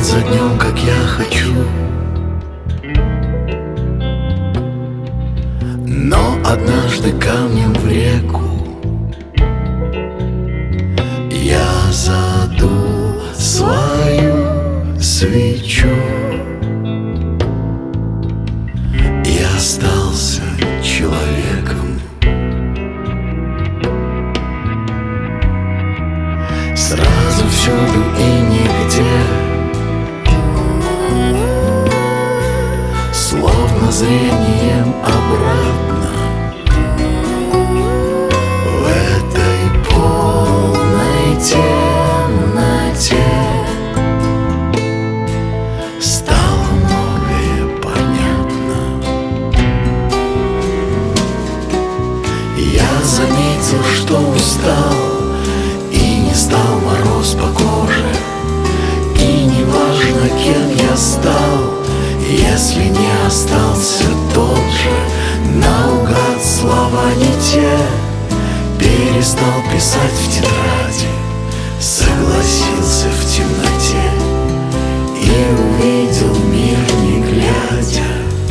за днем, как я хочу. Но однажды камнем в реку я задул свою свечу и остался человеком. Сразу всюду и нигде, словно зрением обратно, в этой полной темноте стало многое понятно. Я заметил, что устал, и не стал мороз по коже. И не важно, кем я стал, если не остался тот же. Наугад слова не те, перестал писать в тетради, согласился в темноте и увидел мир, не глядя.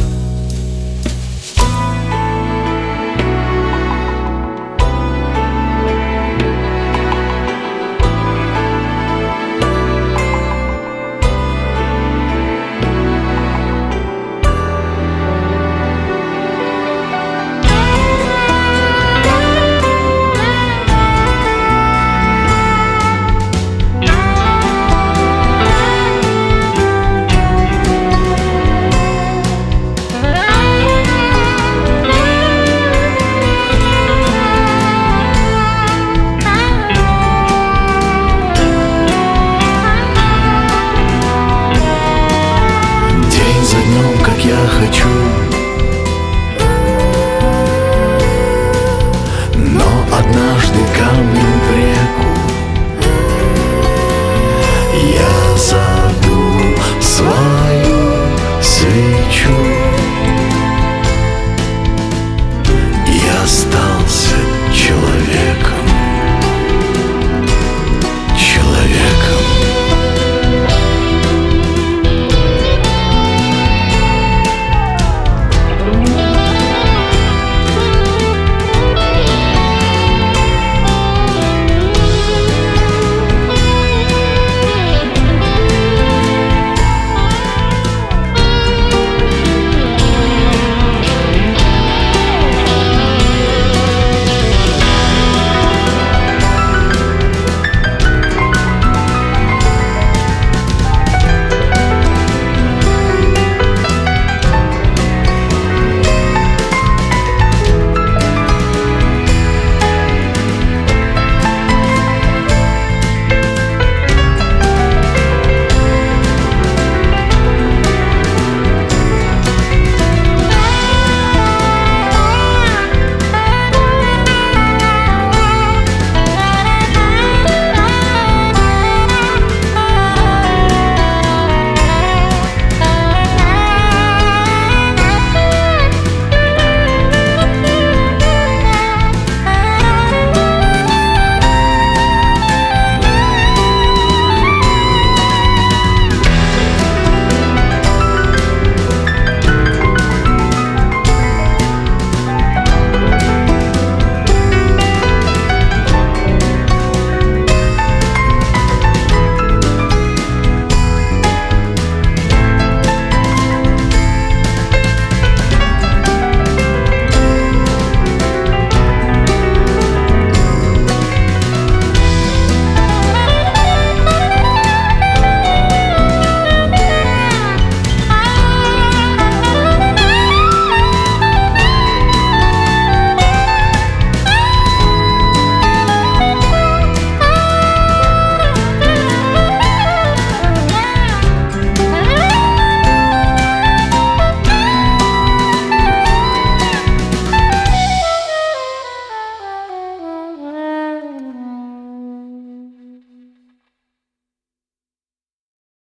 Я хочу, но однажды камнем в реку я задул свою свечу